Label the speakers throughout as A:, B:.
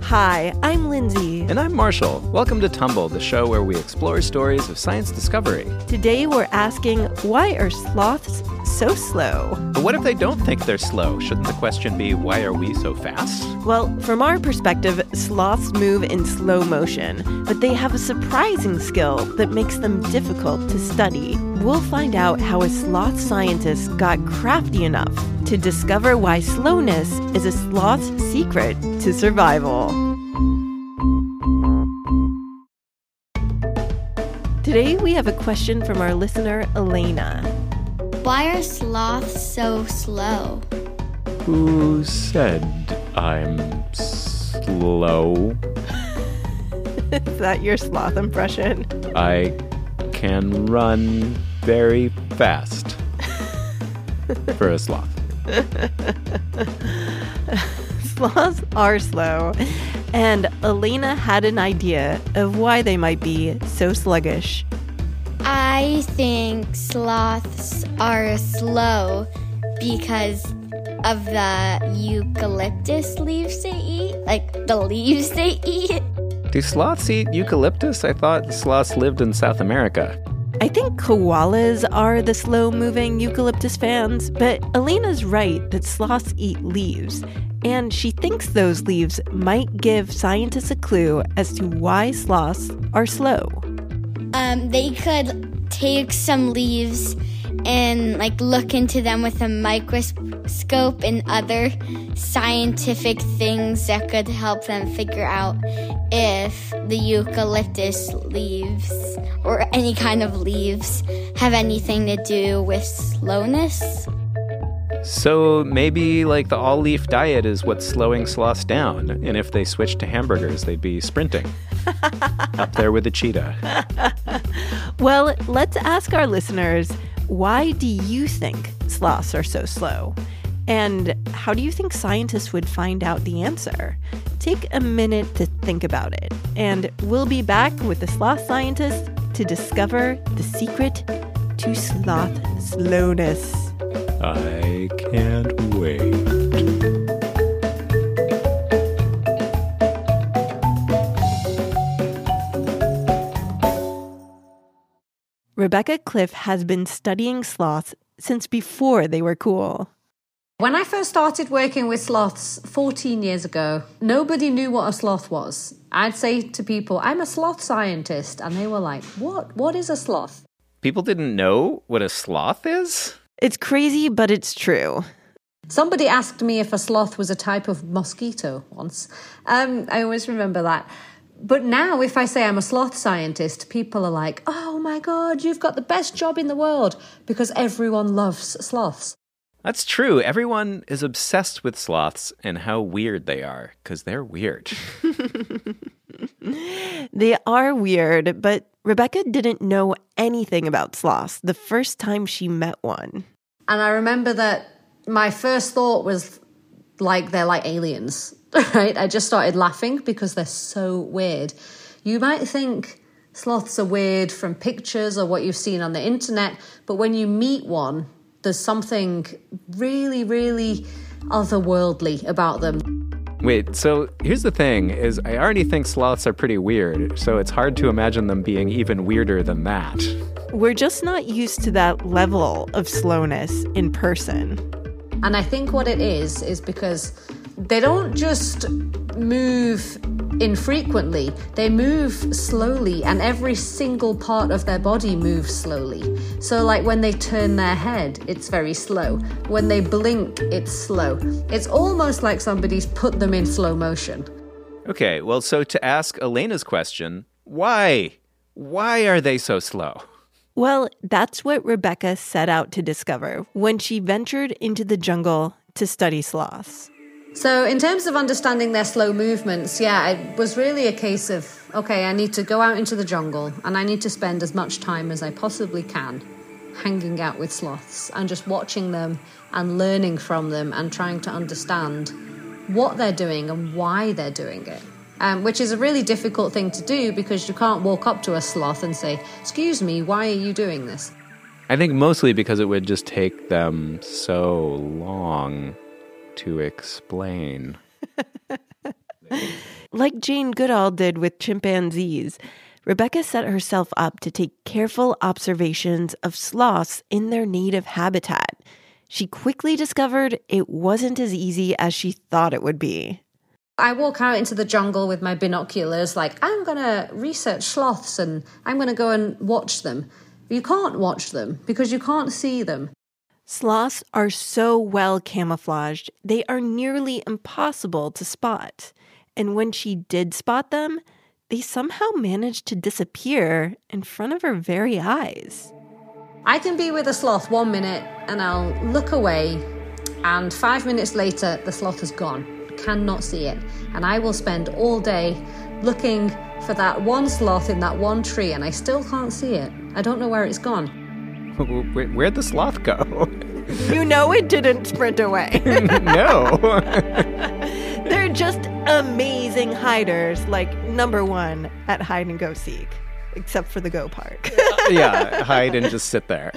A: Hi, I'm Lindsay.
B: And I'm Marshall. Welcome to Tumble, the show where we explore stories of science discovery.
A: Today we're asking, why are sloths so slow?
B: But what if they don't think they're slow? Shouldn't the question be, why are we so fast?
A: Well, from our perspective, sloths move in slow motion, but they have a surprising skill that makes them difficult to study. We'll find out how a sloth scientist got crafty enough to discover why slowness is a sloth's secret to survival. Today we have a question from our listener, Elena.
C: Why are sloths so slow?
B: Who said I'm slow?
A: Is that your sloth impression?
B: I can run very fast for a sloth.
A: Sloths are slow, and Elena had an idea of why they might be so sluggish.
C: I think sloths are slow because of the eucalyptus leaves they eat, like the leaves they eat.
B: Do sloths eat eucalyptus? I thought sloths lived in South America.
A: I think koalas are the slow-moving eucalyptus fans, but Elena's right that sloths eat leaves, and she thinks those leaves might give scientists a clue as to why sloths are slow.
C: They could take some leaves and look into them with a microscope and other scientific things that could help them figure out if the eucalyptus leaves or any kind of leaves have anything to do with slowness.
B: So maybe the all-leaf diet is what's slowing sloths down, and if they switched to hamburgers, they'd be sprinting. Up there with a cheetah.
A: Well, let's ask our listeners, why do you think sloths are so slow? And how do you think scientists would find out the answer? Take a minute to think about it, and we'll be back with the sloth scientist to discover the secret to sloth slowness.
B: I can't wait.
A: Rebecca Cliff has been studying sloths since before they were cool.
D: When I first started working with sloths 14 years ago, nobody knew what a sloth was. I'd say to people, I'm a sloth scientist, and they were like, what? What is a sloth?
B: People didn't know what a sloth is?
A: It's crazy, but it's true.
D: Somebody asked me if a sloth was a type of mosquito once. I always remember that. But now, if I say I'm a sloth scientist, people are like, oh my God, you've got the best job in the world, because everyone loves sloths.
B: That's true. Everyone is obsessed with sloths and how weird they are, because they're weird.
A: They are weird, but Rebecca didn't know anything about sloths the first time she met one.
D: And I remember that my first thought was they're like aliens. Right? I just started laughing because they're so weird. You might think sloths are weird from pictures or what you've seen on the internet, but when you meet one, there's something really, really otherworldly about them.
B: Wait, so here's the thing, is I already think sloths are pretty weird, so it's hard to imagine them being even weirder than that.
A: We're just not used to that level of slowness in person.
D: And I think what it is because they don't just move infrequently, they move slowly, and every single part of their body moves slowly. So when they turn their head, it's very slow. When they blink, it's slow. It's almost like somebody's put them in slow motion.
B: Okay, well, so to ask Elena's question, why? Why are they so slow?
A: Well, that's what Rebecca set out to discover when she ventured into the jungle to study sloths.
D: So in terms of understanding their slow movements, it was really a case of, okay, I need to go out into the jungle and I need to spend as much time as I possibly can hanging out with sloths and just watching them and learning from them and trying to understand what they're doing and why they're doing it. Which is a really difficult thing to do because you can't walk up to a sloth and say, excuse me, why are you doing this?
B: I think mostly because it would just take them so long to explain.
A: Like Jane Goodall did with chimpanzees, Rebecca set herself up to take careful observations of sloths in their native habitat. She quickly discovered it wasn't as easy as she thought it would be.
D: I walk out into the jungle with my binoculars, like, I'm going to research sloths and I'm going to go and watch them. You can't watch them because you can't see them.
A: Sloths are so well camouflaged, they are nearly impossible to spot. And when she did spot them, they somehow managed to disappear in front of her very eyes.
D: I can be with a sloth 1 minute and I'll look away, and 5 minutes later, the sloth is gone. Cannot see it. And I will spend all day looking for that one sloth in that one tree, and I still can't see it. I don't know where it's gone.
B: Where'd the sloth go?
A: You know it didn't sprint away.
B: No.
A: They're just amazing hiders, like number one at hide and go seek, except for the go part.
B: Yeah, hide and just sit there.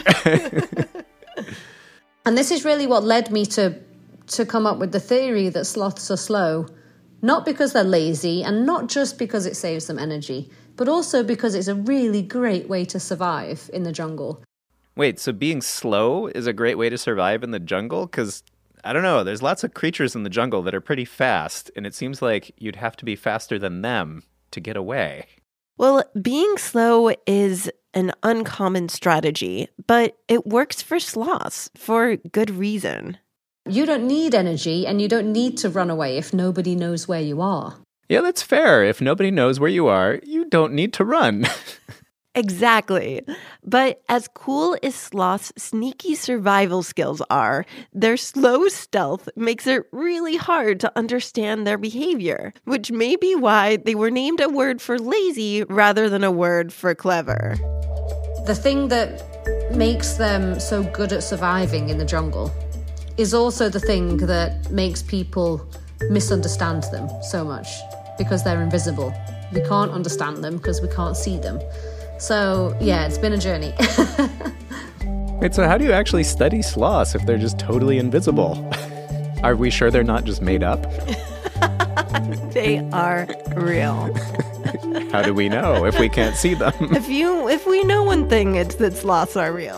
D: And this is really what led me to come up with the theory that sloths are slow, not because they're lazy and not just because it saves them energy, but also because it's a really great way to survive in the jungle.
B: Wait, so being slow is a great way to survive in the jungle? Because, I don't know, there's lots of creatures in the jungle that are pretty fast, and it seems like you'd have to be faster than them to get away.
A: Well, being slow is an uncommon strategy, but it works for sloths for good reason.
D: You don't need energy and you don't need to run away if nobody knows where you are.
B: Yeah, that's fair. If nobody knows where you are, you don't need to run.
A: Exactly. But as cool as sloths' sneaky survival skills are, their slow stealth makes it really hard to understand their behavior, which may be why they were named a word for lazy rather than a word for clever.
D: The thing that makes them so good at surviving in the jungle is also the thing that makes people misunderstand them so much, because they're invisible. We can't understand them because we can't see them. So, yeah, it's been a journey.
B: Wait, so how do you actually study sloths if they're just totally invisible? Are we sure they're not just made up?
A: They are real.
B: How do we know if we can't see them?
A: If we know one thing, it's that sloths are real.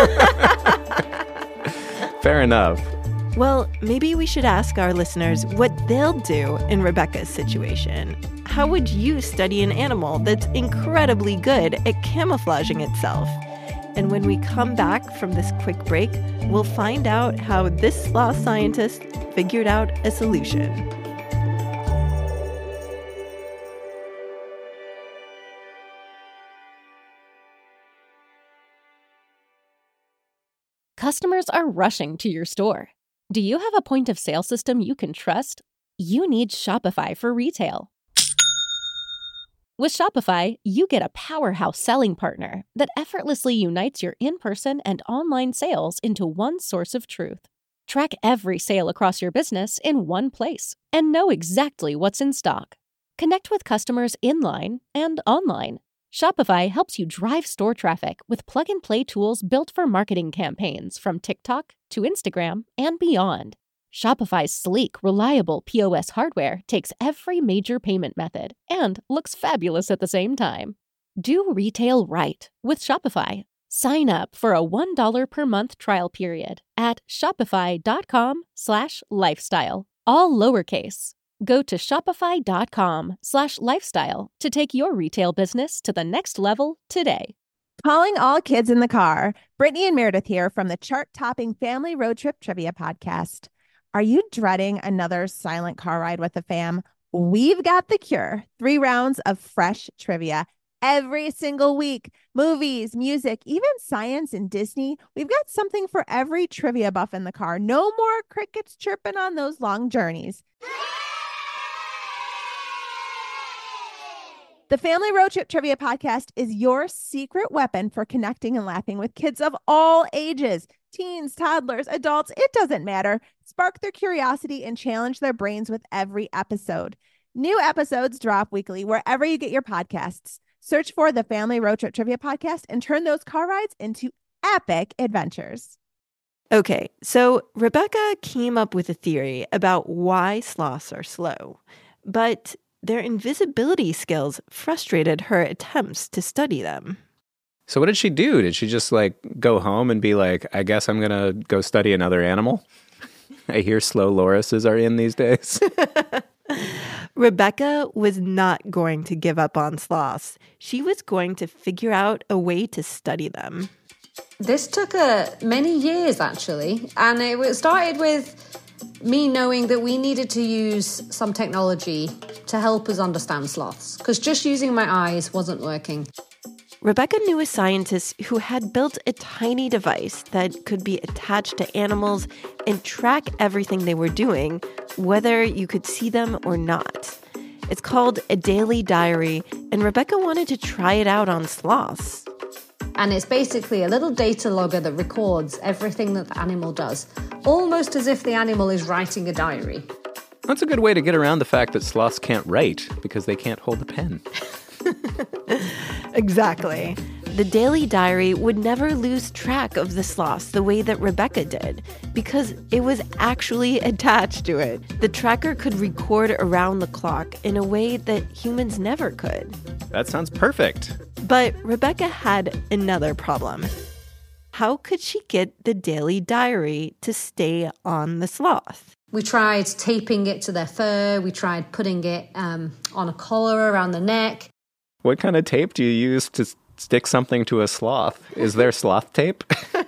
B: Fair enough.
A: Well, maybe we should ask our listeners what they'll do in Rebecca's situation. How would you study an animal that's incredibly good at camouflaging itself? And when we come back from this quick break, we'll find out how this sloth scientist figured out a solution.
E: Customers are rushing to your store. Do you have a point of sale system you can trust? You need Shopify for retail. With Shopify, you get a powerhouse selling partner that effortlessly unites your in-person and online sales into one source of truth. Track every sale across your business in one place and know exactly what's in stock. Connect with customers in-line and online. Shopify helps you drive store traffic with plug-and-play tools built for marketing campaigns from TikTok to Instagram and beyond. Shopify's sleek, reliable POS hardware takes every major payment method and looks fabulous at the same time. Do retail right with Shopify. Sign up for a $1 per month trial period at shopify.com/lifestyle, all lowercase. Go to shopify.com/lifestyle to take your retail business to the next level today.
F: Calling all kids in the car. Brittany and Meredith here from the chart-topping Family Road Trip Trivia Podcast. Are you dreading another silent car ride with the fam? We've got the cure. 3 rounds of fresh trivia every single week. Movies, music, even science and Disney. We've got something for every trivia buff in the car. No more crickets chirping on those long journeys. The Family Road Trip Trivia Podcast is your secret weapon for connecting and laughing with kids of all ages. Teens, toddlers, adults, it doesn't matter. Spark their curiosity and challenge their brains with every episode. New episodes drop weekly wherever you get your podcasts. Search for the Family Road Trip Trivia Podcast and turn those car rides into epic adventures.
A: Okay, so Rebecca came up with a theory about why sloths are slow. But their invisibility skills frustrated her attempts to study them.
B: So what did she do? Did she just go home and be like, I guess I'm going to go study another animal? I hear slow lorises are in these days.
A: Rebecca was not going to give up on sloths. She was going to figure out a way to study them.
D: This took many years, actually, and it started with me knowing that we needed to use some technology to help us understand sloths, because just using my eyes wasn't working.
A: Rebecca knew a scientist who had built a tiny device that could be attached to animals and track everything they were doing, whether you could see them or not. It's called a daily diary, and Rebecca wanted to try it out on sloths.
D: And it's basically a little data logger that records everything that the animal does, almost as if the animal is writing a diary.
B: That's a good way to get around the fact that sloths can't write because they can't hold a pen.
A: Exactly. The daily diary would never lose track of the sloths the way that Rebecca did, because it was actually attached to it. The tracker could record around the clock in a way that humans never could.
B: That sounds perfect.
A: But Rebecca had another problem. How could she get the daily diary to stay on the sloth?
D: We tried taping it to their fur. We tried putting it on a collar around the neck.
B: What kind of tape do you use to stick something to a sloth? Is there sloth tape?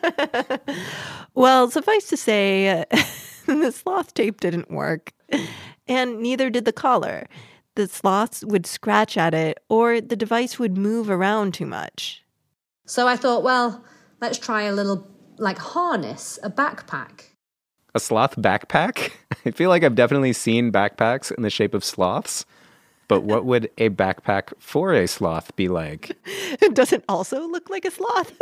A: Well, suffice to say, the sloth tape didn't work, and neither did the collar. The sloths would scratch at it, or the device would move around too much.
D: So I thought, well, let's try a little, harness, a backpack.
B: A sloth backpack? I feel like I've definitely seen backpacks in the shape of sloths. But what would a backpack for a sloth be like?
A: Does it also look like a sloth?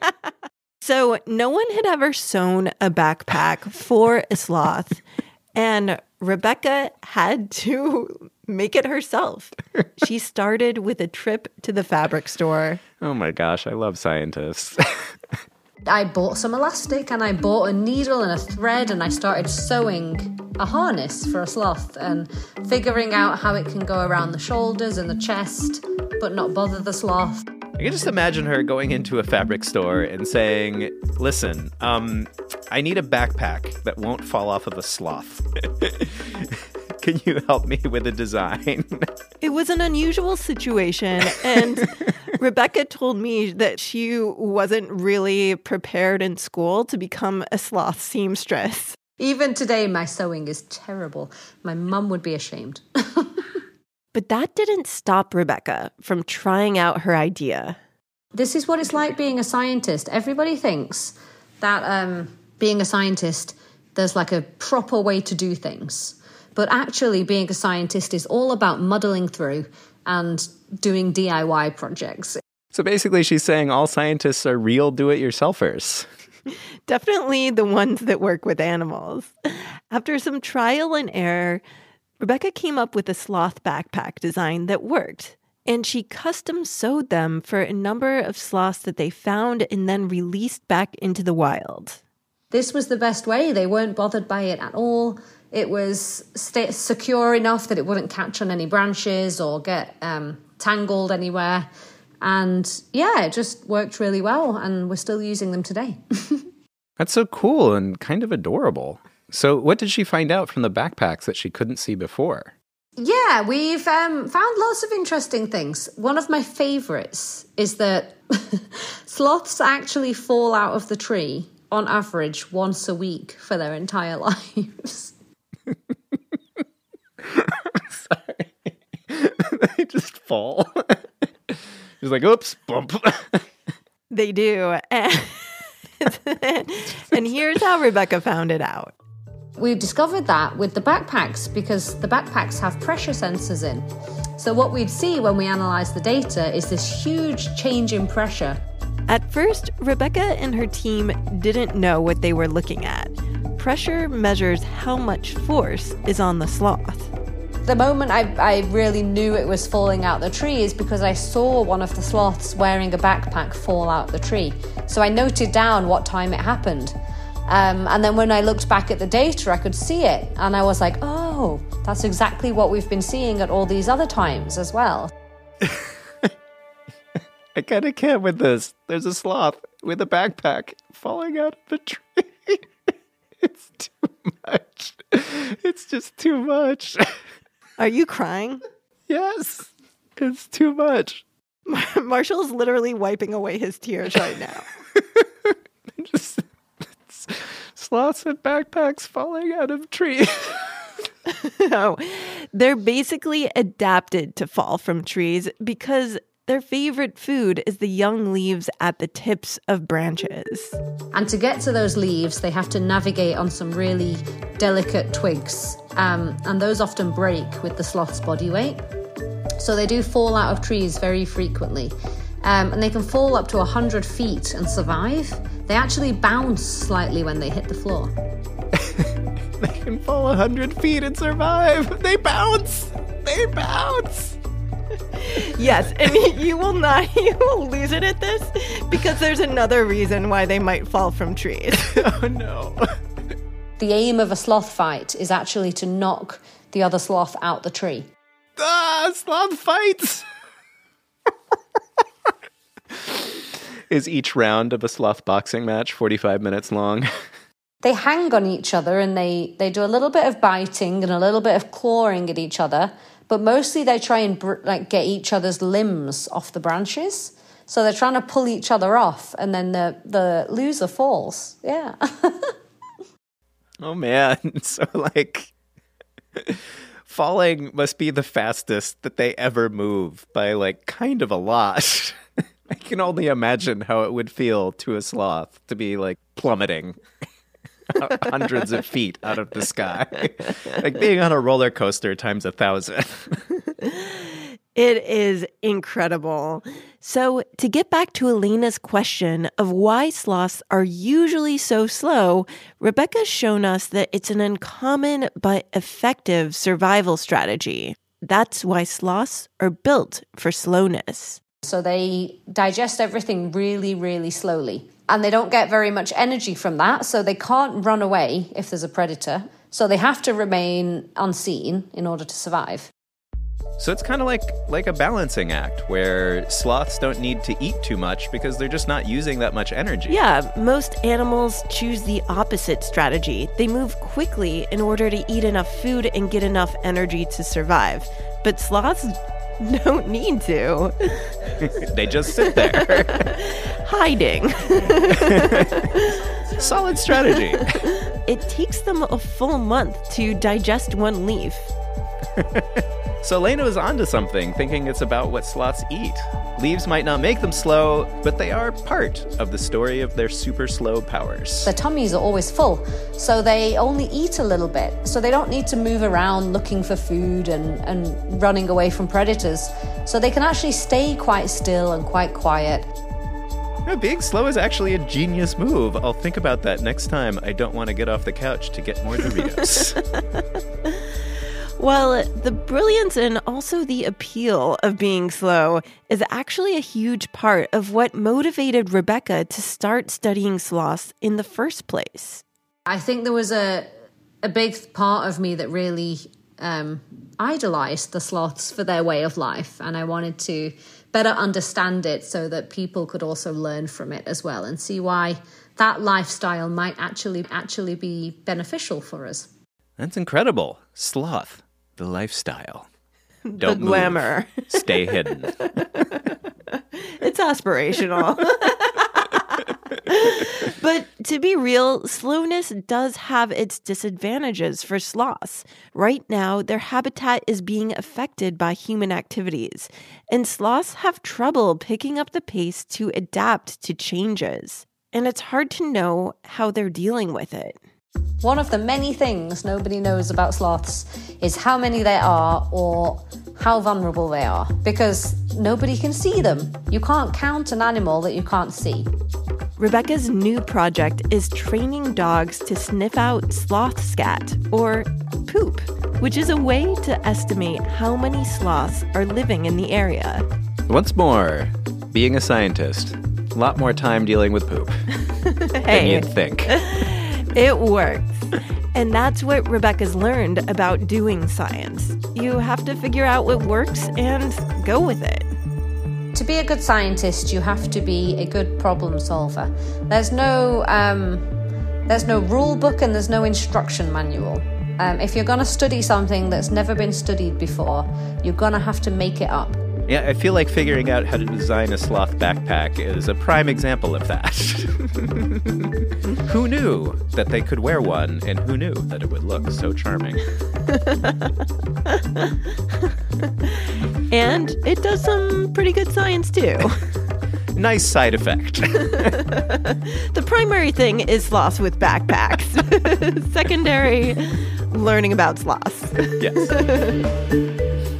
A: So no one had ever sewn a backpack for a sloth, and Rebecca had to make it herself. She started with a trip to the fabric store.
B: Oh my gosh, I love scientists.
D: I bought some elastic and I bought a needle and a thread and I started sewing a harness for a sloth and figuring out how it can go around the shoulders and the chest but not bother the sloth.
B: I can just imagine her going into a fabric store and saying, listen, I need a backpack that won't fall off of a sloth. Can you help me with a design?
A: It was an unusual situation, and Rebecca told me that she wasn't really prepared in school to become a sloth seamstress.
D: Even today, my sewing is terrible. My mum would be ashamed.
A: But that didn't stop Rebecca from trying out her idea.
D: This is what it's like being a scientist. Everybody thinks that being a scientist, there's a proper way to do things. But actually, being a scientist is all about muddling through and doing DIY projects.
B: So basically, she's saying all scientists are real do-it-yourselfers.
A: Definitely the ones that work with animals. After some trial and error, Rebecca came up with a sloth backpack design that worked, and she custom sewed them for a number of sloths that they found and then released back into the wild.
D: This was the best way. They weren't bothered by it at all. It was secure enough that it wouldn't catch on any branches or get tangled anywhere. And yeah, it just worked really well, and we're still using them today.
B: That's so cool and kind of adorable. So what did she find out from the backpacks that she couldn't see before?
D: Yeah, we've found lots of interesting things. One of my favorites is that sloths actually fall out of the tree on average once a week for their entire lives.
B: Sorry. They just fall. He's like, oops, bump.
A: They do. And here's how Rebecca found it out.
D: We discovered that with the backpacks because the backpacks have pressure sensors in. So what we'd see when we analyze the data is this huge change in pressure.
A: At first, Rebecca and her team didn't know what they were looking at. Pressure measures how much force is on the sloth.
D: The moment I really knew it was falling out the tree is because I saw one of the sloths wearing a backpack fall out the tree. So I noted down what time it happened. And then when I looked back at the data, I could see it. And I was like, oh, oh, that's exactly what we've been seeing at all these other times as well.
B: I kind of can't with this. There's a sloth with a backpack falling out of a tree. It's too much. It's just too much.
A: Are you crying?
B: Yes, it's too much.
A: Marshall's literally wiping away his tears right now.
B: Just sloths and backpacks falling out of trees.
A: No, they're basically adapted to fall from trees because their favorite food is the young leaves at the tips of branches.
D: And to get to those leaves, they have to navigate on some really delicate twigs. And those often break with the sloth's body weight. So they do fall out of trees very frequently. And they can fall up to 100 feet and survive. They actually bounce slightly when they hit the floor.
B: They can fall 100 feet and survive. They bounce. They bounce.
A: Yes, and you will lose it at this because there's another reason why they might fall from trees.
B: Oh no.
D: The aim of a sloth fight is actually to knock the other sloth out the tree.
B: Sloth fights. Is each round of a sloth boxing match 45 minutes long?
D: They hang on each other and they do a little bit of biting and a little bit of clawing at each other. But mostly they try and get each other's limbs off the branches. So they're trying to pull each other off, and then the loser falls. Yeah.
B: Oh, man. So, falling must be the fastest that they ever move by, kind of a lot. I can only imagine how it would feel to a sloth to be, plummeting hundreds of feet out of the sky. Like being on a roller coaster times 1,000.
A: It is incredible. So to get back to Elena's question of why sloths are usually so slow, Rebecca's shown us that it's an uncommon but effective survival strategy. That's why sloths are built for slowness.
D: So they digest everything really, really slowly. And they don't get very much energy from that, so they can't run away if there's a predator. So they have to remain unseen in order to survive.
B: So it's kind of like a balancing act where sloths don't need to eat too much because they're just not using that much energy.
A: Yeah, most animals choose the opposite strategy. They move quickly in order to eat enough food and get enough energy to survive. But sloths don't need to.
B: They just sit there.
A: Hiding.
B: Solid strategy.
A: It takes them a full month to digest one leaf.
B: So Elena was onto something, thinking it's about what sloths eat. Leaves might not make them slow, but they are part of the story of their super slow powers.
D: Their tummies are always full, so they only eat a little bit. So they don't need to move around looking for food and running away from predators. So they can actually stay quite still and quite quiet.
B: Being slow is actually a genius move. I'll think about that next time I don't want to get off the couch to get more Doritos.
A: Well, the brilliance and also the appeal of being slow is actually a huge part of what motivated Rebecca to start studying sloths in the first place.
D: I think there was a big part of me that really idolized the sloths for their way of life, and I wanted to better understand it so that people could also learn from it as well and see why that lifestyle might actually be beneficial for us.
B: That's incredible. Sloth. The lifestyle. Don't
A: the glamour.
B: Move. Stay hidden.
A: It's aspirational. But to be real, slowness does have its disadvantages for sloths. Right now, their habitat is being affected by human activities, and sloths have trouble picking up the pace to adapt to changes. And it's hard to know how they're dealing with it.
D: One of the many things nobody knows about sloths is how many there are or how vulnerable they are, because nobody can see them. You can't count an animal that you can't see.
A: Rebecca's new project is training dogs to sniff out sloth scat, or poop, which is a way to estimate how many sloths are living in the area.
B: Once more, being a scientist, a lot more time dealing with poop than you'd think.
A: It works. And that's what Rebecca's learned about doing science. You have to figure out what works and go with it.
D: To be a good scientist, you have to be a good problem solver. There's no rule book and there's no instruction manual. If you're going to study something that's never been studied before, you're going to have to make it up.
B: Yeah, I feel like figuring out how to design a sloth backpack is a prime example of that. Who knew that they could wear one, and who knew that it would look so charming?
A: And it does some pretty good science, too.
B: Nice side effect.
A: The primary thing is sloths with backpacks. Secondary, learning about sloths.
B: Yes.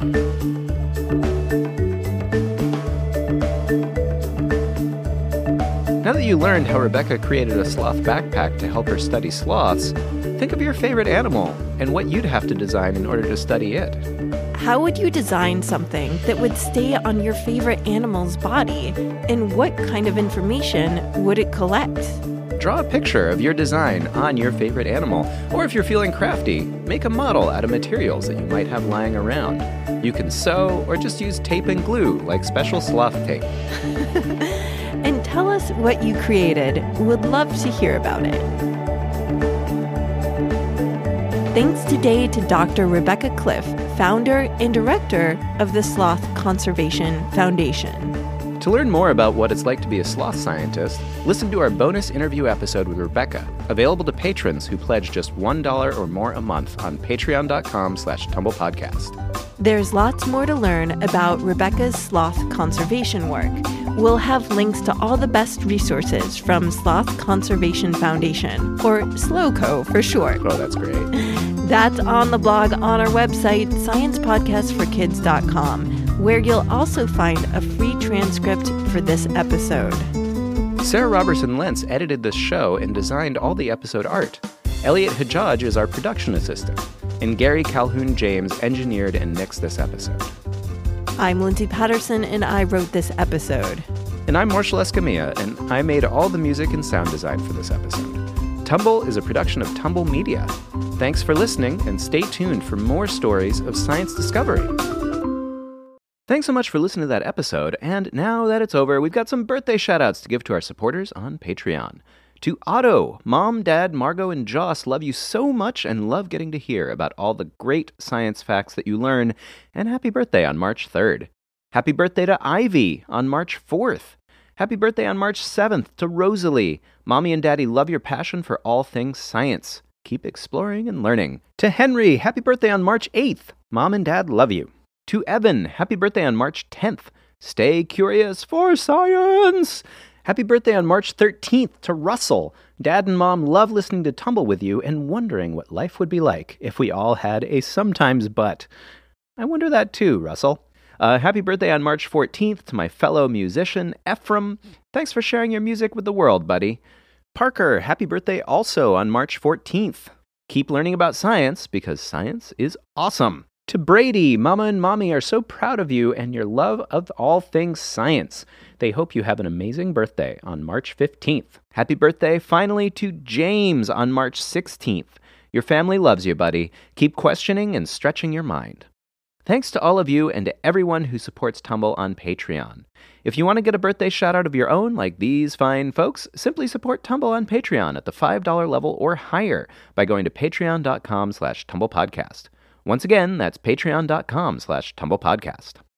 B: Now that you learned how Rebecca created a sloth backpack to help her study sloths, think of your favorite animal and what you'd have to design in order to study it.
A: How would you design something that would stay on your favorite animal's body? And what kind of information would it collect?
B: Draw a picture of your design on your favorite animal, or if you're feeling crafty, make a model out of materials that you might have lying around. You can sew or just use tape and glue like special sloth tape.
A: And tell us what you created. Would love to hear about it. Thanks today to Dr. Rebecca Cliff, founder and director of the Sloth Conservation Foundation.
B: To learn more about what it's like to be a sloth scientist, listen to our bonus interview episode with Rebecca, available to patrons who pledge just $1 or more a month on patreon.com/tumblepodcast.
A: There's lots more to learn about Rebecca's sloth conservation work. We'll have links to all the best resources from Sloth Conservation Foundation, or SLOCO for short.
B: Oh, that's great.
A: That's on the blog on our website, sciencepodcastforkids.com, where you'll also find a free transcript for this episode.
B: Sarah Robertson Lentz edited this show and designed all the episode art. Elliot Hajjaj is our production assistant, and Gary Calhoun James engineered and mixed this episode.
A: I'm Lindsay Patterson, and I wrote this episode.
B: And I'm Marshall Escamilla, and I made all the music and sound design for this episode. Tumble is a production of Tumble Media. Thanks for listening, and stay tuned for more stories of science discovery. Thanks so much for listening to that episode, and now that it's over, we've got some birthday shout-outs to give to our supporters on Patreon. To Otto, Mom, Dad, Margot, and Joss love you so much and love getting to hear about all the great science facts that you learn, and happy birthday on March 3rd. Happy birthday to Ivy on March 4th. Happy birthday on March 7th to Rosalie. Mommy and Daddy love your passion for all things science. Keep exploring and learning. To Henry, happy birthday on March 8th. Mom and Dad love you. To Evan, happy birthday on March 10th. Stay curious for science. Happy birthday on March 13th to Russell. Dad and Mom love listening to Tumble with you and wondering what life would be like if we all had a sometimes but. I wonder that too, Russell. Happy birthday on March 14th to my fellow musician, Ephraim. Thanks for sharing your music with the world, buddy. Parker, happy birthday also on March 14th. Keep learning about science because science is awesome. To Brady, Mama and Mommy are so proud of you and your love of all things science. They hope you have an amazing birthday on March 15th. Happy birthday finally to James on March 16th. Your family loves you, buddy. Keep questioning and stretching your mind. Thanks to all of you and to everyone who supports Tumble on Patreon. If you want to get a birthday shout-out of your own, like these fine folks, simply support Tumble on Patreon at the $5 level or higher by going to patreon.com/tumblepodcast. Once again, that's patreon.com/tumblepodcast.